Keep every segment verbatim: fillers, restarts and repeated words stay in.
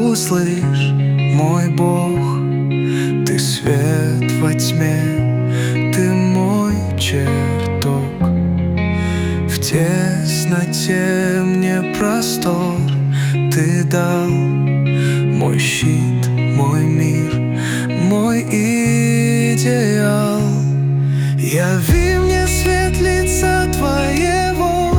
услышь, мой Бог. Ты свет во тьме, ты мой чертог. В тесноте мне простор ты дал. Мой щит, мой мир, мой идеал. Яви мне свет лица Твоего.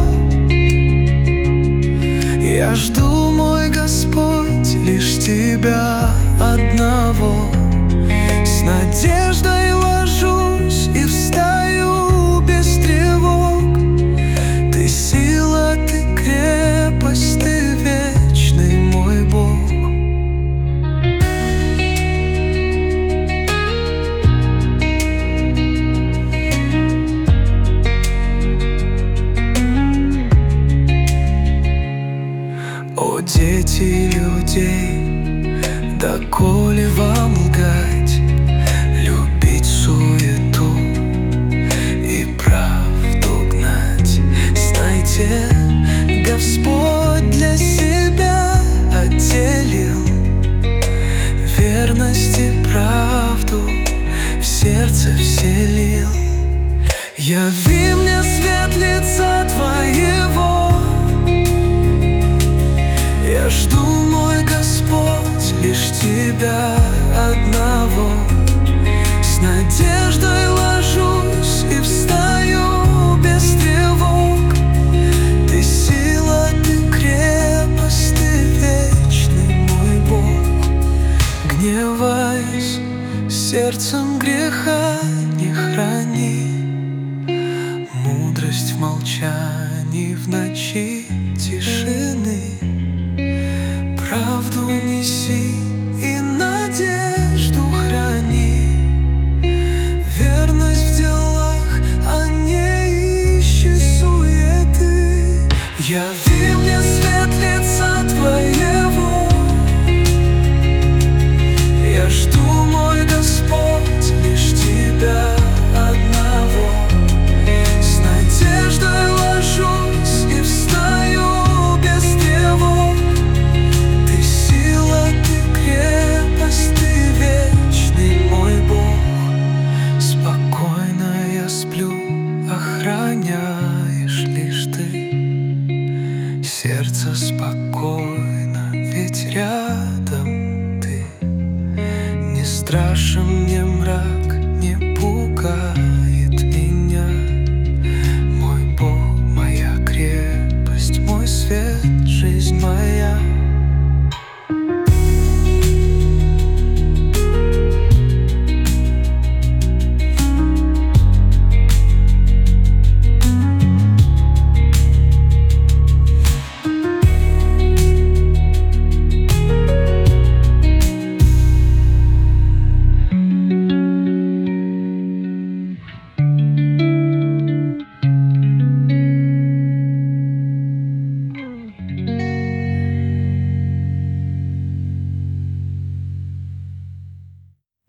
Я жду, мой Господь, лишь Тебя одного. С надеждой ложусь и встаю без тревог. Ты сила, Ты крепость, Ты вечный мой Бог. О, дети людей, доколе вам лгать, любить суету и правду гнать? Знайте, Господь для себя отделил верность и правду, в сердце вселил. Яви мне свет лица Твоего. Я жду, мой Господь, лишь Тебя одного. С надеждой ложусь и встаю без тревог. Ты сила, Ты крепость, Ты вечный мой Бог. Гневаюсь, сердцем греха не храни. Мудрость в молчании, в ночи тишины. Правду неси и надежду храни. Верность в делах, а не ищи суеты. Яви мне свет лица Твоего. Я жду, мой Господь, лишь Тебя одного. С надеждой ложусь и встаю без тревог. Охраняешь лишь Ты, сердце спокойно, ведь рядом Ты. Не страшен мне мрак, не пугает меня. Мой Бог, моя крепость, мой свет, жизнь моя.